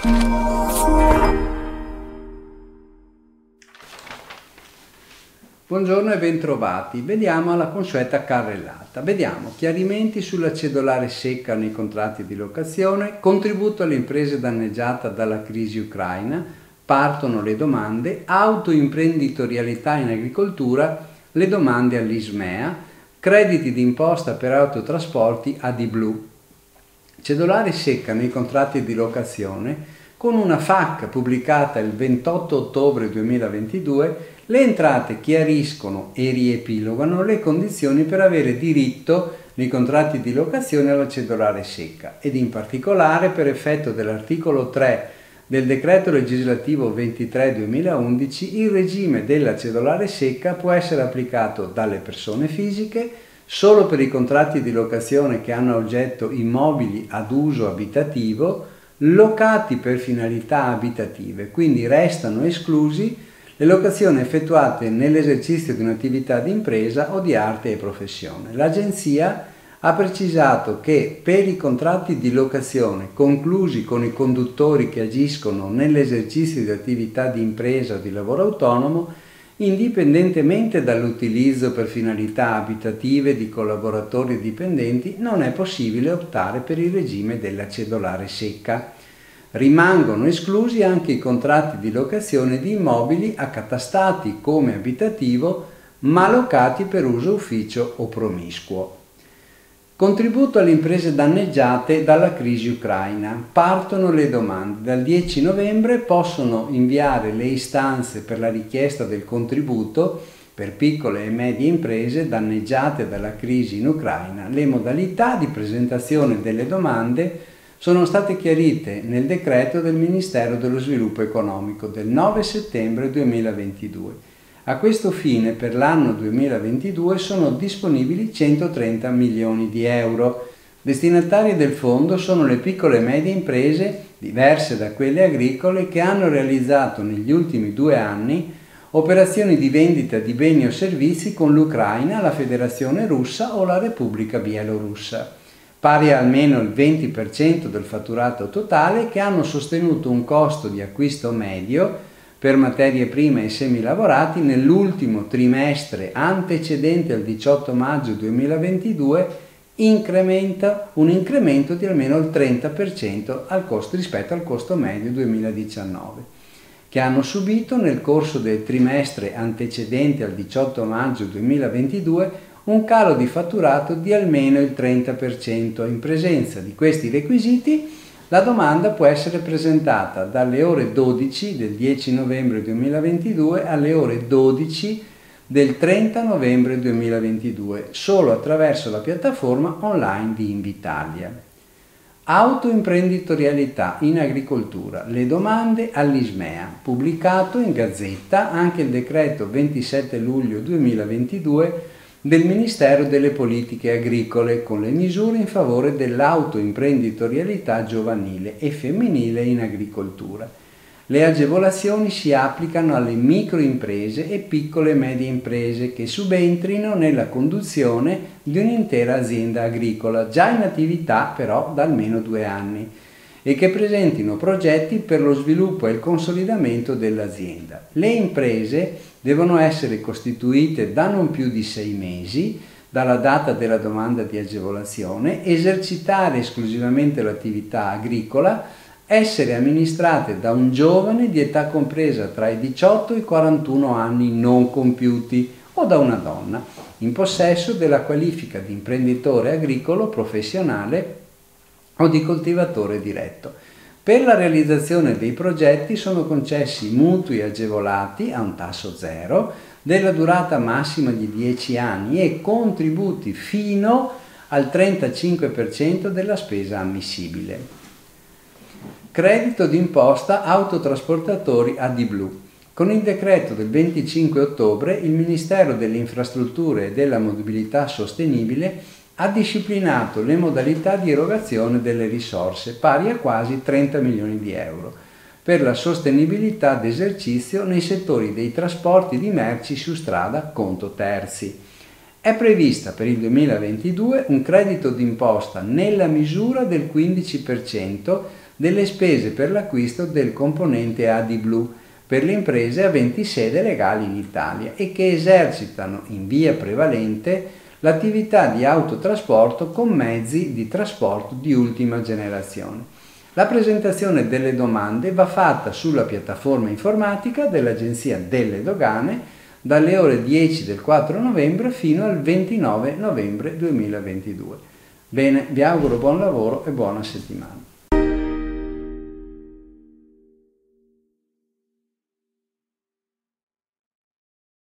Buongiorno e bentrovati. Vediamo la consueta carrellata. Vediamo chiarimenti sulla cedolare secca nei contratti di locazione, contributo alle imprese danneggiate dalla crisi ucraina, partono le domande, autoimprenditorialità in agricoltura, le domande all'Ismea, crediti d'imposta per autotrasporti AD-Blu. Cedolare secca nei contratti di locazione, con una FAQ pubblicata il 28 ottobre 2022, le entrate chiariscono e riepilogano le condizioni per avere diritto nei contratti di locazione alla cedolare secca ed in particolare per effetto dell'articolo 3 del decreto legislativo 23/2011 il regime della cedolare secca può essere applicato dalle persone fisiche solo per i contratti di locazione che hanno a oggetto immobili ad uso abitativo locati per finalità abitative, quindi restano esclusi le locazioni effettuate nell'esercizio di un'attività di impresa o di arte e professione. L'Agenzia ha precisato che per i contratti di locazione conclusi con i conduttori che agiscono nell'esercizio di attività di impresa o di lavoro autonomo, indipendentemente dall'utilizzo per finalità abitative di collaboratori e dipendenti, non è possibile optare per il regime della cedolare secca. Rimangono esclusi anche i contratti di locazione di immobili accatastati come abitativo ma locati per uso ufficio o promiscuo. Contributo alle imprese danneggiate dalla crisi ucraina. Partono le domande. Dal 10 novembre possono inviare le istanze per la richiesta del contributo per piccole e medie imprese danneggiate dalla crisi in Ucraina. Le modalità di presentazione delle domande sono state chiarite nel decreto del Ministero dello Sviluppo Economico del 9 settembre 2022. A questo fine per l'anno 2022 sono disponibili 130 milioni di euro. Destinatarie del fondo sono le piccole e medie imprese, diverse da quelle agricole, che hanno realizzato negli ultimi 2 anni operazioni di vendita di beni o servizi con l'Ucraina, la Federazione Russa o la Repubblica Bielorussa, pari a almeno il 20% del fatturato totale, che hanno sostenuto un costo di acquisto medio per materie prime e semilavorati nell'ultimo trimestre antecedente al 18 maggio 2022 un incremento di almeno il 30% rispetto al costo medio 2019, che hanno subito nel corso del trimestre antecedente al 18 maggio 2022 un calo di fatturato di almeno il 30%. In presenza di questi requisiti, la domanda può essere presentata dalle ore 12 del 10 novembre 2022 alle ore 12 del 30 novembre 2022, solo attraverso la piattaforma online di Invitalia. Autoimprenditorialità in agricoltura, le domande all'Ismea, pubblicato in Gazzetta anche il decreto 27 luglio 2022 del Ministero delle Politiche Agricole con le misure in favore dell'autoimprenditorialità giovanile e femminile in agricoltura. Le agevolazioni si applicano alle microimprese e piccole e medie imprese che subentrino nella conduzione di un'intera azienda agricola, già in attività però da almeno 2 anni, e che presentino progetti per lo sviluppo e il consolidamento dell'azienda. Le imprese devono essere costituite da non più di 6 mesi dalla data della domanda di agevolazione, esercitare esclusivamente l'attività agricola, essere amministrate da un giovane di età compresa tra i 18 e i 41 anni non compiuti o da una donna in possesso della qualifica di imprenditore agricolo professionale o di coltivatore diretto. Per la realizzazione dei progetti sono concessi mutui agevolati a un tasso zero della durata massima di 10 anni e contributi fino al 35% della spesa ammissibile. Credito d'imposta autotrasportatori AD-Blu. Con il decreto del 25 ottobre il Ministero delle Infrastrutture e della Mobilità Sostenibile ha disciplinato le modalità di erogazione delle risorse, pari a quasi 30 milioni di euro, per la sostenibilità d'esercizio nei settori dei trasporti di merci su strada conto terzi. È prevista per il 2022 un credito d'imposta nella misura del 15% delle spese per l'acquisto del componente AD-Blue per le imprese aventi sede legale in Italia e che esercitano in via prevalente l'attività di autotrasporto con mezzi di trasporto di ultima generazione. La presentazione delle domande va fatta sulla piattaforma informatica dell'Agenzia delle Dogane dalle ore 10 del 4 novembre fino al 29 novembre 2022. Bene, vi auguro buon lavoro e buona settimana.